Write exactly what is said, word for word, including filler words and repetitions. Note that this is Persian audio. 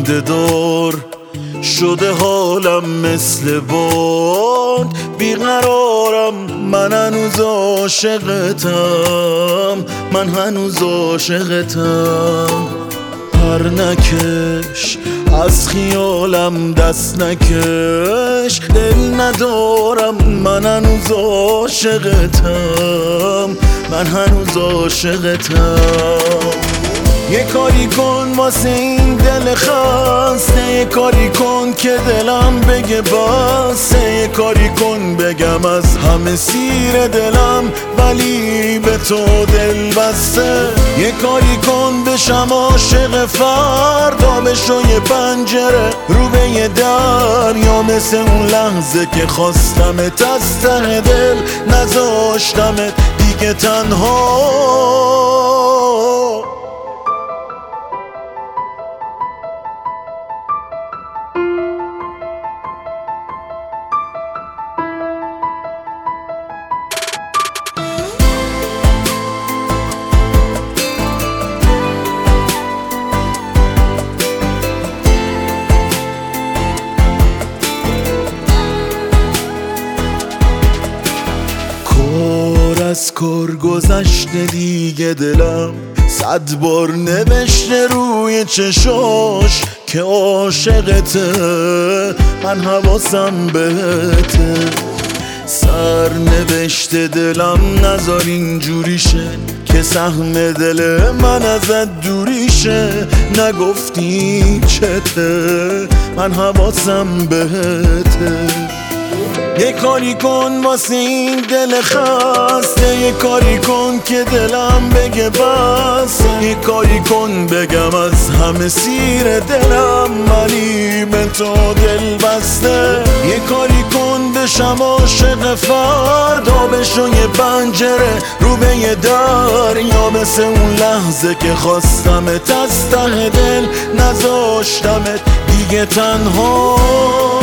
خنده دار شده حالم مثل باد، بیقرارم من هنوز عاشقتم، من هنوز عاشقتم. پر نکش از خیالم دست نکش، دل ندارم من هنوز عاشقتم، من هنوز عاشقتم. یه کاری کن واسه این دل خسته، یه کاری کن که دلم بگه بسه، یه کاری کن بگم از همه سیر دلم ولی به تو دل بسته. یه کاری کن بشم عاشق فردا، بشو یه پنجره رو به یه در، یا مثل اون لحظه که خواستمت از ته دل نذاشتمت دیگه تنها. از کار گذشته دیگه دلم صد بار نوشته روی چشاش که عاشقته، من حواسم بهته. سر نوشته دلم نذار اینجوریشه که سهم دل من ازت دوریشه، نگفتی چته من حواسم بهته. یه کاری کن واسه این دل خسته، یه کاری کن که دلم بگه بس، یه کاری کن بگم از همه سیر دلم ولی به تو دل بسته. یه کاری کن بشم عاشق فردا، بشو یه پنجره رو به یه در، یا مثل اون لحظه که خواستمت از ته دل نذاشتمت دیگه تنها.